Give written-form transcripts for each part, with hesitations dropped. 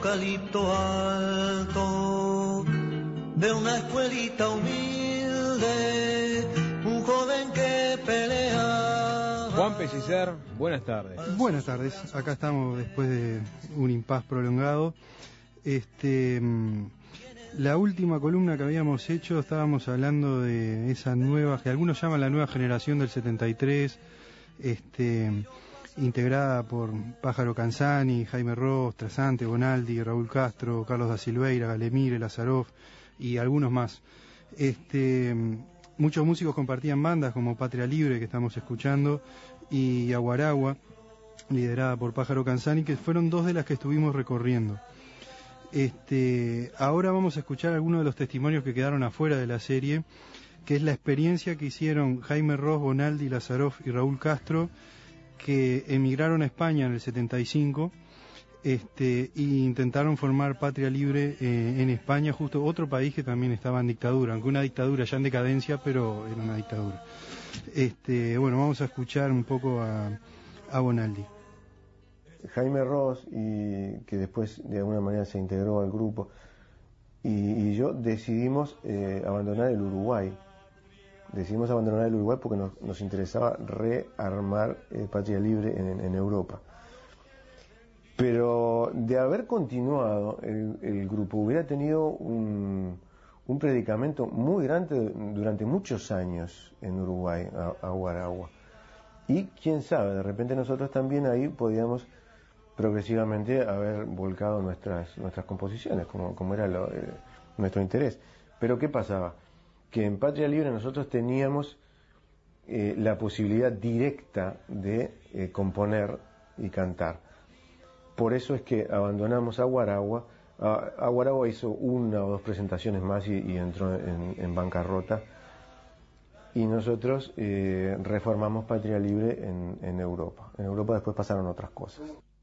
eucalipto alto, de una escuelita humilde, un joven que pelea. Juan Pellicer, buenas tardes. Buenas tardes, acá estamos después de un impas prolongado. La última columna que habíamos hecho estábamos hablando de esa nueva, que algunos llaman la nueva generación del 73, integrada por Pájaro Canzani, Jaime Ross, Trasante, Bonaldi, Raúl Castro, Carlos da Silveira, Galemire, Lazaroff y algunos más. Muchos músicos compartían bandas como Patria Libre, que estamos escuchando, y Aguaragua, liderada por Pájaro Canzani, que fueron dos de las que estuvimos recorriendo. Ahora vamos a escuchar algunos de los testimonios que quedaron afuera de la serie, que es la experiencia que hicieron Jaime Ross, Bonaldi, Lazaroff y Raúl Castro, que emigraron a España en el 75, y intentaron formar Patria Libre en España, justo otro país que también estaba en dictadura, aunque una dictadura ya en decadencia, pero era una dictadura. Bueno, vamos a escuchar un poco a Bonaldi. Jaime Ross, y que después de alguna manera se integró al grupo, y yo decidimos abandonar el Uruguay. Decidimos abandonar el Uruguay porque nos interesaba rearmar Patria Libre en Europa. Pero de haber continuado, el grupo hubiera tenido un predicamento muy grande durante muchos años en Uruguay, Aguaragua. Y quién sabe, de repente nosotros también ahí podíamos progresivamente haber volcado nuestras composiciones, como era nuestro interés. Pero ¿qué pasaba? Que en Patria Libre nosotros teníamos la posibilidad directa de componer y cantar. Por eso es que abandonamos Aguaragua. Aguaragua hizo una o dos presentaciones más y entró en bancarrota. Y nosotros reformamos Patria Libre en Europa. En Europa después pasaron otras cosas.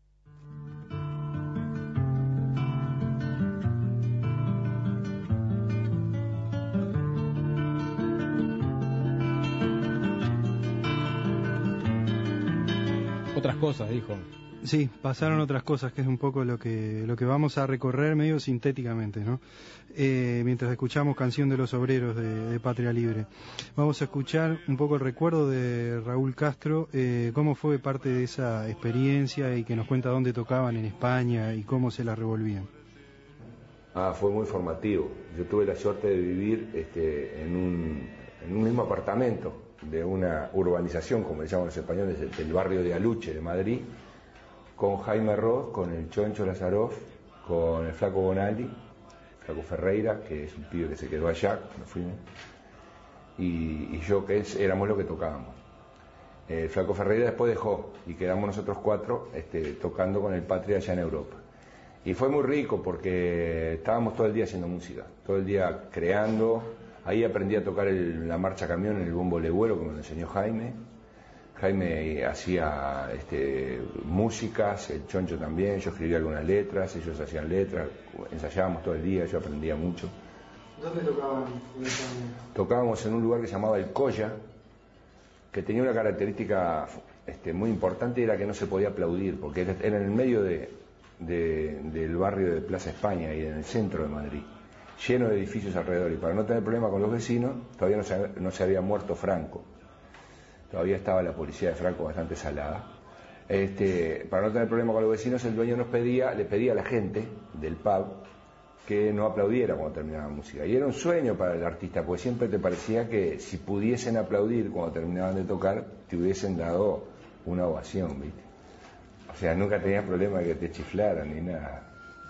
Otras cosas, dijo. Sí, pasaron otras cosas, que es un poco lo que vamos a recorrer medio sintéticamente, ¿no? Mientras escuchamos Canción de los Obreros de Patria Libre. Vamos a escuchar un poco el recuerdo de Raúl Castro, cómo fue parte de esa experiencia y que nos cuenta dónde tocaban en España y cómo se la revolvían. Fue muy formativo. Yo tuve la suerte de vivir en un mismo apartamento de una urbanización, como le llaman los españoles, del barrio de Aluche, de Madrid, con Jaime Ross, con el Choncho Lazaroff, con el Flaco Bonaldi, Flaco Ferreira, que es un pibe que se quedó allá cuando fuimos, y yo, que éramos los que tocábamos. El Flaco Ferreira después dejó, y quedamos nosotros cuatro tocando con el Patria allá en Europa. Y fue muy rico porque estábamos todo el día haciendo música, todo el día creando. Ahí aprendí a tocar la marcha camión en el bombo legüero, que me lo enseñó Jaime. Jaime hacía músicas, el Choncho también, yo escribía algunas letras, ellos hacían letras, ensayábamos todo el día, yo aprendía mucho. ¿Dónde tocaban en España? Tocábamos en un lugar que se llamaba El Colla, que tenía una característica muy importante, era que no se podía aplaudir, porque era en el medio del barrio de Plaza España y en el centro de Madrid, lleno de edificios alrededor, y para no tener problema con los vecinos, todavía no se había muerto Franco. Todavía estaba la policía de Franco bastante salada. Para no tener problema con los vecinos, el dueño le pedía a la gente del pub que no aplaudiera cuando terminaba la música. Y era un sueño para el artista, porque siempre te parecía que si pudiesen aplaudir cuando terminaban de tocar, te hubiesen dado una ovación, ¿viste? O sea, nunca tenías problema de que te chiflaran ni nada.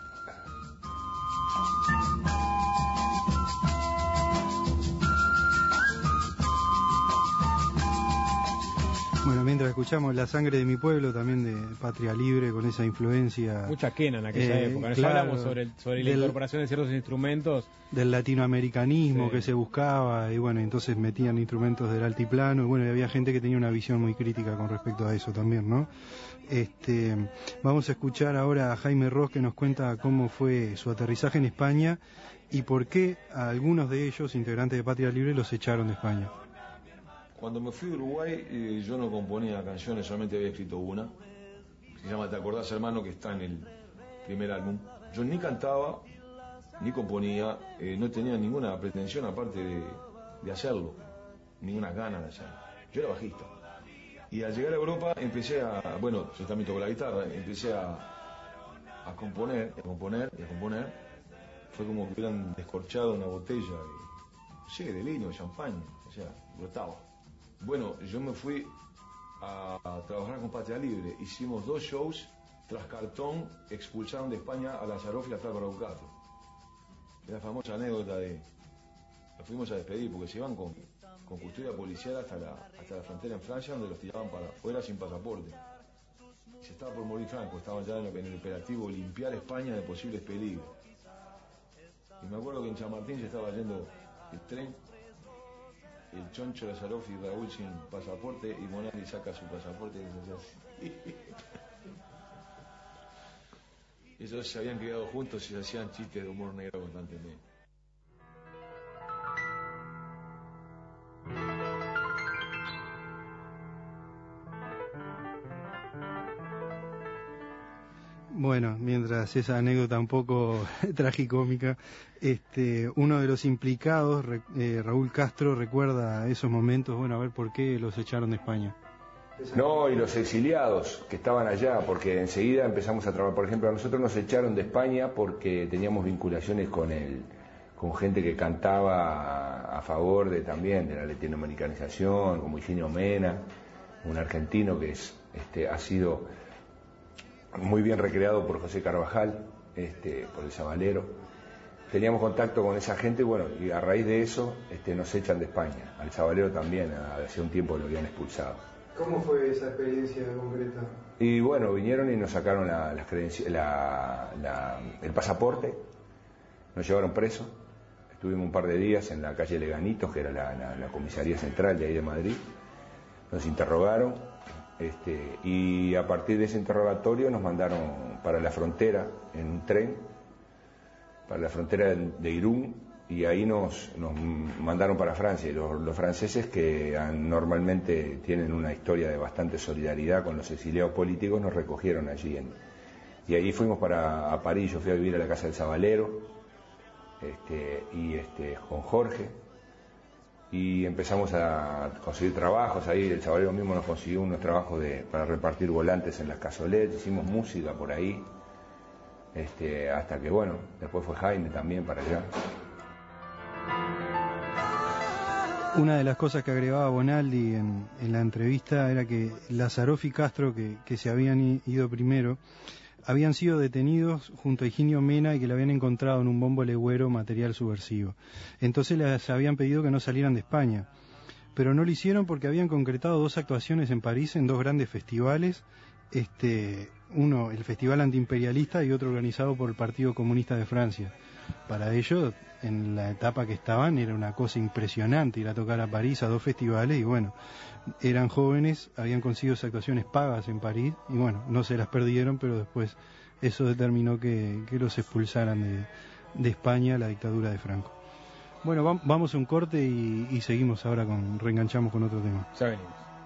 Bueno, mientras escuchamos La Sangre de mi Pueblo, también de Patria Libre, con esa influencia... Mucha quena en aquella época. Nos hablamos sobre la incorporación de ciertos instrumentos. Del latinoamericanismo, sí, que se buscaba, y bueno, entonces metían instrumentos del altiplano, y bueno, y había gente que tenía una visión muy crítica con respecto a eso también, ¿no? Vamos a escuchar ahora a Jaime Ross, que nos cuenta cómo fue su aterrizaje en España y por qué a algunos de ellos, integrantes de Patria Libre, los echaron de España. Cuando me fui de Uruguay, yo no componía canciones, solamente había escrito una, que se llama Te acordás, hermano, que está en el primer álbum. Yo ni cantaba, ni componía, no tenía ninguna pretensión aparte de hacerlo, ninguna gana de hacerlo. Yo era bajista. Y al llegar a Europa empecé bueno, yo también toco la guitarra, empecé a componer. Fue como que hubieran descorchado una botella, de vino, de champán, o sea, brotaba. Bueno, yo me fui a trabajar con Patria Libre, hicimos 2 shows, tras cartón expulsaron de España a Lazaroff y a Flaco Raúl Castro. La famosa anécdota nos fuimos a despedir porque se iban con custodia policial hasta la frontera en Francia, donde los tiraban para afuera sin pasaporte. Se estaba por morir Franco, estaban ya en el operativo limpiar España de posibles peligros. Y me acuerdo que en Chamartín se estaba yendo el tren, el Choncho, Lazaroff y Raúl sin pasaporte, y Bonaldi saca su pasaporte y se hace así. Ellos se habían criado juntos y se hacían chistes de humor negro constantemente. Bueno, mientras esa anécdota un poco tragicómica, uno de los implicados, Raúl Castro, recuerda esos momentos, bueno, a ver por qué los echaron de España. No, y los exiliados que estaban allá, porque enseguida empezamos a trabajar. Por ejemplo, a nosotros nos echaron de España porque teníamos vinculaciones con gente que cantaba a favor también de la latinoamericanización, como Higinio Mena, un argentino que ha sido muy bien recreado por José Carvajal, por el Sabalero. Teníamos contacto con esa gente, bueno, y a raíz de eso nos echan de España. Al Sabalero también, hace un tiempo lo habían expulsado. ¿Cómo fue esa experiencia concreta? Y bueno, vinieron y nos sacaron el pasaporte, nos llevaron presos, estuvimos un par de días en la calle Leganitos, que era la comisaría central de ahí de Madrid, nos interrogaron. Y a partir de ese interrogatorio nos mandaron para la frontera en un tren, para la frontera de Irún, y ahí nos mandaron para Francia. Y los franceses, que normalmente tienen una historia de bastante solidaridad con los exiliados políticos, nos recogieron allí. Y ahí fuimos a París. Yo fui a vivir a la casa del Sabalero con Jorge. Y empezamos a conseguir trabajos ahí. El Sabalero mismo nos consiguió unos trabajos para repartir volantes en las cazoletas, hicimos música por ahí, hasta que bueno, después fue Jaime también para allá. Una de las cosas que agregaba Bonaldi en la entrevista era que Lazaroff y Castro, que se habían ido primero, habían sido detenidos junto a Higinio Mena y que le habían encontrado en un bombo legüero material subversivo. Entonces les habían pedido que no salieran de España, pero no lo hicieron porque habían concretado 2 actuaciones en París en 2 grandes festivales, uno el Festival Antiimperialista y otro organizado por el Partido Comunista de Francia. Para ellos, en la etapa que estaban, era una cosa impresionante ir a tocar a París a 2 festivales, y bueno, eran jóvenes, habían conseguido esas actuaciones pagas en París, y bueno, no se las perdieron, pero después eso determinó que los expulsaran de España, la dictadura de Franco. Bueno, vamos a un corte y seguimos ahora, reenganchamos con otro tema. Ya venimos.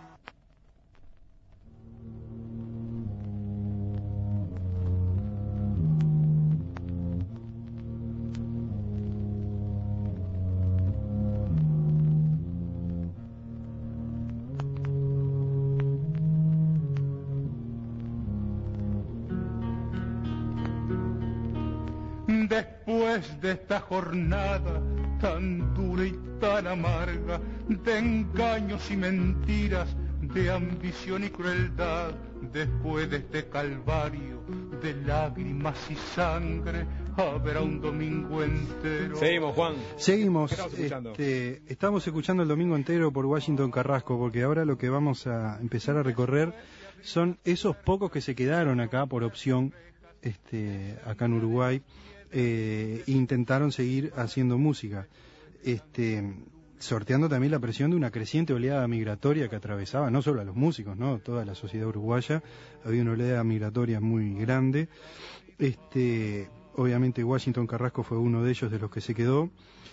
Después de esta jornada tan dura y tan amarga, de engaños y mentiras, de ambición y crueldad, después de este calvario de lágrimas y sangre, habrá un domingo entero. Seguimos, Juan. Seguimos. Estamos escuchando el domingo entero por Washington Carrasco, porque ahora lo que vamos a empezar a recorrer son esos pocos que se quedaron acá por opción, acá en Uruguay. Intentaron seguir haciendo música, sorteando también la presión de una creciente oleada migratoria que atravesaba no solo a los músicos, ¿no? Toda la sociedad uruguaya. Había una oleada migratoria muy grande. Obviamente Washington Carrasco fue uno de ellos, de los que se quedó.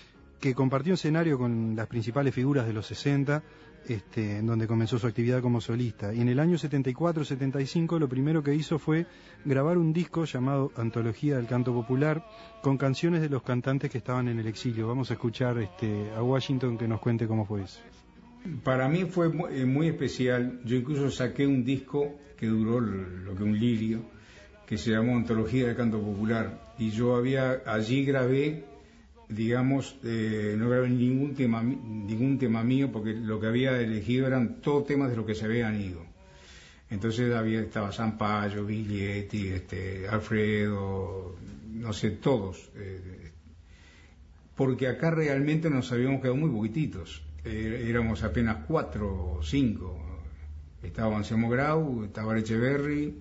que compartió escenario con las principales figuras de los 60, en donde comenzó su actividad como solista. Y en el año 74-75 lo primero que hizo fue grabar un disco llamado Antología del Canto Popular, con canciones de los cantantes que estaban en el exilio. Vamos a escuchar a Washington que nos cuente cómo fue eso. Para mí fue muy especial. Yo incluso saqué un disco que duró lo que un lirio, que se llamó Antología del Canto Popular, y yo allí grabé, digamos, no grabé ningún tema mío, porque lo que había elegido eran todos temas de los que se habían ido. Entonces estaba Sampaio, Biglietti, Alfredo, no sé, todos, porque acá realmente nos habíamos quedado muy poquititos, éramos apenas 4 o 5, estaba Anselmo Grau, estaba Echeverri,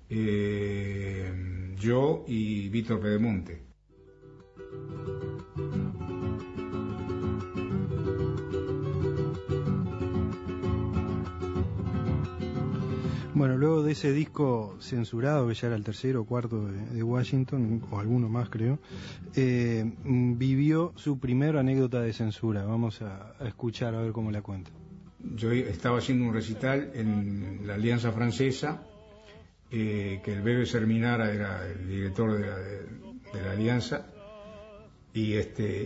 yo y Víctor Pedemonte. Bueno, luego de ese disco censurado, que ya era el tercero o cuarto de Washington, o alguno más creo, vivió su primera anécdota de censura. Vamos a escuchar a ver cómo la cuenta. Yo estaba haciendo un recital en la Alianza Francesa, que el Bebe Serminara era el director de la Alianza, y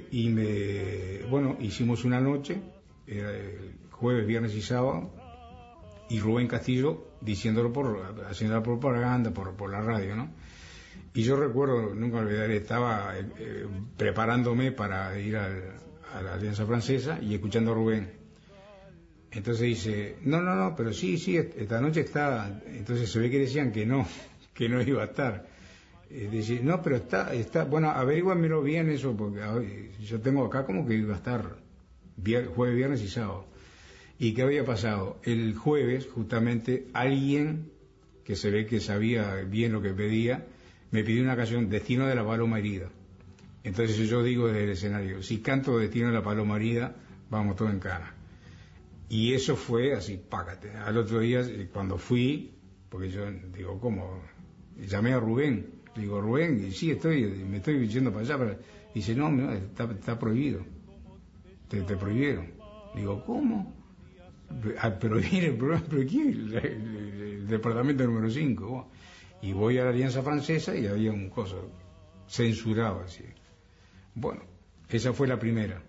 hicimos una noche, era el jueves, viernes y sábado, y Rubén Castillo haciendo la propaganda por la radio, ¿no? Y yo recuerdo, nunca olvidaré, estaba preparándome para ir a la Alianza Francesa y escuchando a Rubén. Entonces dice, no, pero sí, esta noche está. Entonces se ve que decían que no iba a estar. Dice, no, pero está, bueno, averíguamelo bien eso, porque yo tengo acá como que iba a estar jueves, viernes y sábado. ¿Y qué había pasado? El jueves, justamente, alguien que se ve que sabía bien lo que pedía, me pidió una canción, Destino de la Paloma Herida. Entonces yo digo desde el escenario, si canto Destino de la Paloma Herida, vamos todos en cana. Y eso fue así, págate. Al otro día, cuando fui, porque yo digo, ¿cómo? Llamé a Rubén, digo, Rubén, y sí, me estoy yendo para allá. Dice, no, está prohibido. Te prohibieron. Digo, ¿cómo? Pero viene el programa, pero aquí el departamento número 5. Y voy a la Alianza Francesa y había un coso censurado así. Bueno, esa fue la primera.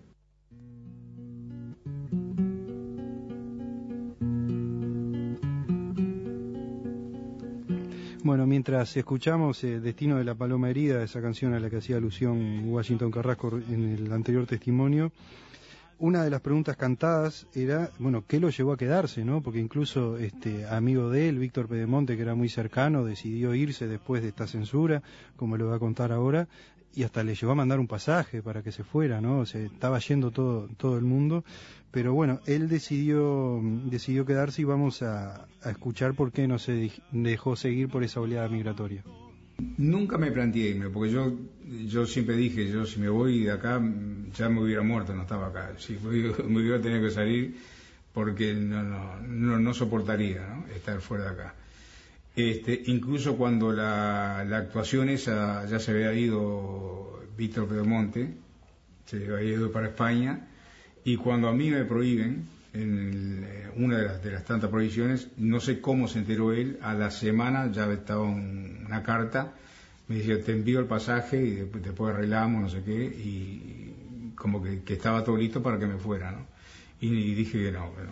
Bueno, mientras escuchamos Destino de la Paloma Herida, esa canción a la que hacía alusión Washington Carrasco en el anterior testimonio, una de las preguntas cantadas era, bueno, ¿qué lo llevó a quedarse, no? Porque incluso amigo de él, Víctor Pedemonte, que era muy cercano, decidió irse después de esta censura, como lo va a contar ahora, y hasta le llevó a mandar un pasaje para que se fuera, ¿no? O sea, estaba yendo todo el mundo, pero bueno, él decidió quedarse, y vamos a escuchar por qué no se dejó seguir por esa oleada migratoria. Nunca me planteé irme, porque yo siempre dije, yo si me voy de acá ya me hubiera muerto, no estaba acá. Si me hubiera tenido que salir, porque no soportaría, ¿no?, estar fuera de acá. Incluso cuando la actuación esa ya se había ido Víctor Pedemonte, se había ido para España, y cuando a mí me prohíben, en una de las tantas prohibiciones, no sé cómo se enteró él, a la semana ya estaba una carta, me decía, te envío el pasaje y después arreglamos, no sé qué, y como que estaba todo listo para que me fuera, ¿no? Y dije que no.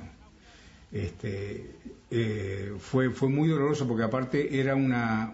Fue muy doloroso, porque aparte era una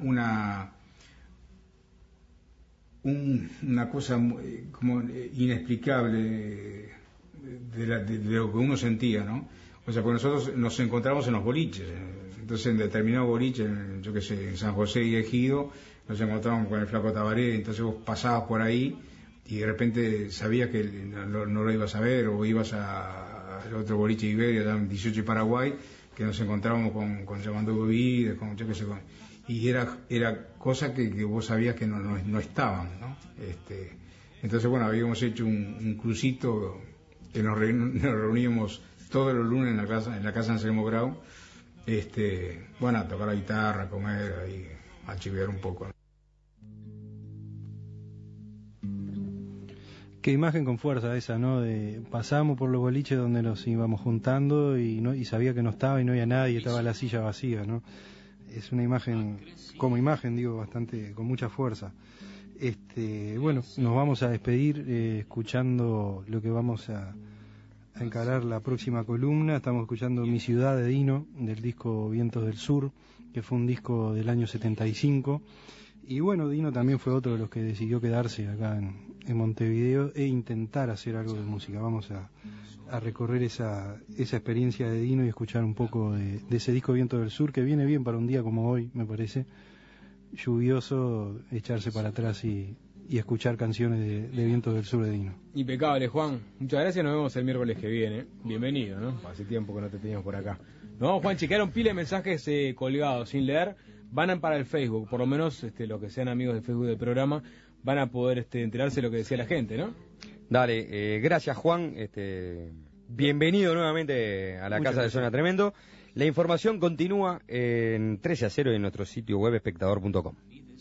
cosa como inexplicable de lo que uno sentía, ¿no? O sea, porque nosotros nos encontramos en los boliches, entonces en determinado boliche, yo qué sé, en San José y Ejido, nos encontramos con el Flaco Tabaré, entonces vos pasabas por ahí y de repente sabías que no lo ibas a ver, o ibas al otro boliche Iberia, en 18 y Paraguay, que nos encontrábamos con Llamando Bebida, con yo qué sé, y era cosa que vos sabías que no estaban, ¿no? Entonces, bueno, habíamos hecho un crucito que nos reuníamos todos los lunes en la casa de Anselmo Grau, bueno, a tocar la guitarra, a comer, ahí, a chivear un poco. Qué imagen con fuerza esa, ¿no? Pasamos por los boliches donde nos íbamos juntando y sabía que no estaba y no había nadie, estaba la silla vacía, ¿no? Es una imagen, como imagen, digo, bastante, con mucha fuerza. Bueno, nos vamos a despedir escuchando lo que vamos a encarar la próxima columna. Estamos escuchando Mi Ciudad de Dino, del disco Vientos del Sur, que fue un disco del año 75. Y bueno, Dino también fue otro de los que decidió quedarse acá en Montevideo e intentar hacer algo de música. Vamos a recorrer esa experiencia de Dino y escuchar un poco de ese disco Vientos del Sur, que viene bien para un día como hoy, me parece, lluvioso, echarse para atrás y escuchar canciones de Vientos del Sur de Dino. Impecable, Juan. Muchas gracias, nos vemos el miércoles que viene. Bienvenido, ¿no? Hace tiempo que no te teníamos por acá. Nos vamos, Juan, chequearon pila de mensajes colgados sin leer. Van para el Facebook, por lo menos los que sean amigos del Facebook del programa van a poder enterarse de lo que decía la gente, ¿no? Dale, gracias, Juan. Bienvenido nuevamente a la Muchas casa gracias. De Suena Tremendo. La información continúa en 13:0 en nuestro sitio web espectador.com.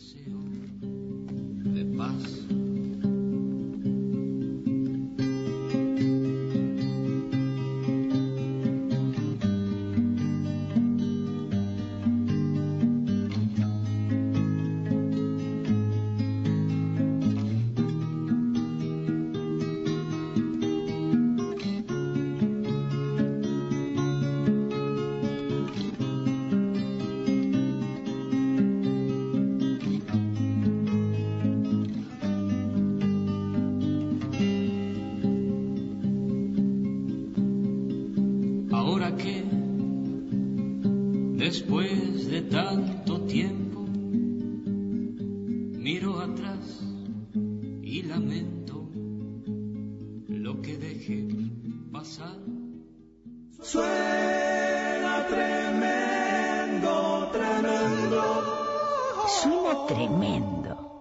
De paz. Después de tanto tiempo, miro atrás y lamento lo que dejé pasar. Suena tremendo, tremendo. Suena tremendo.